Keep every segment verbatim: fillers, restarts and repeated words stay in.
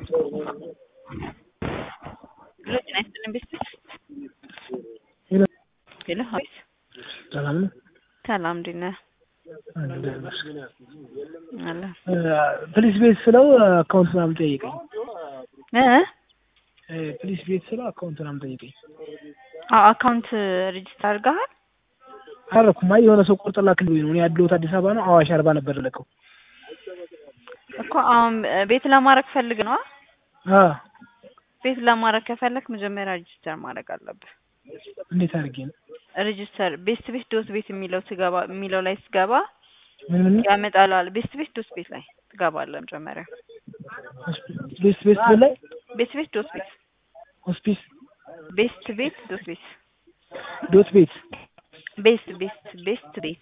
Look, nice to meet you. Hello. Hello, hi. ሰላም ነው። ሰላም ዲና አለ ፕሊስ ቤት ስለው አካውንት ምናምን ጠይቀኝ እ ፕሊስ ቤት ስለው አካውንት ምናምን ጠይቀኝ። አዎ አካውንት ሬጂስተር አድርገሃል? አረኩማ የሆነ ሰው ቁርጥ ላክልኝ ነው። እኔ ያለሁት አዲስ አበባ ነው። አዋሽ አርባ ነበር ለቀው እኮ አሁን ቤት ለማድረግ ፈልግ ነው። አ ቤት ለማድረግ ከፈለክ መጀመሪያ ሬጂስተር ማድረግ አለብህ። እንዴት አድርጌ ነው? ሬጂስተር ቤስት ቤት ዶት ቤት የሚለው ትገባ የሚለው ላይ ትገባ ምን ምን ያመጣልሃል። ቤስት ቤት ዶት ቤት ላይ ትገባለህ መጀመሪያ። ቤስት ቤት ላይ ቤስት ቤት ዶት ቤት ሆስፒስ ቤስት ቤት ዶት ቤት ዶት ቤት ቤስት ቤስት ቤስት ቤት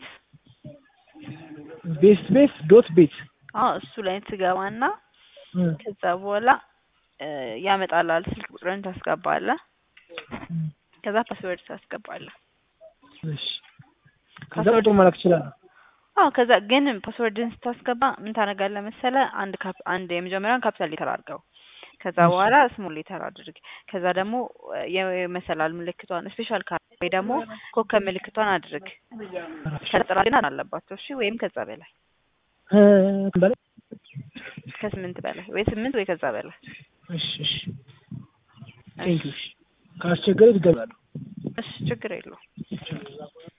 ቤስት ቤት ዶት ቤት አዎ እሱ ላይ ትገባና ከዛ በኋላ ያመጣልሃል። ስልክ ቁጥርን ታስገባለህ። ከዛ ፓስወርድ ታስገባለህ። እሺ ከዛ ቁጥር ማለት ይችላል። አዎ ከዛ ግን ፓስወርድን ስታስገባ ምን ታደርጋለህ መሰለህ? አንድ ካፕ አንድ የመጀመሪያውን ካፒታል ሌተር አድርገው። ከዛ በኋላ ስሞል ሌተር አድርግ። ከዛ ደግሞ የመሰላል ምልክቷን ስፔሻል ካርድ ወይ ደግሞ ኮከብ ምልክቷን አድርግ። ከጥራ ግን አለባቸው። እሺ ወይም ከዛ በላይ እ በላይ ከስምንት በላይ ወይ ስምንት ወይ ከዛ በላይ። እሺ እሺ ቴንክ ዩ። ካስቸገረ ይገባሉ። እሺ ችግር የለውም።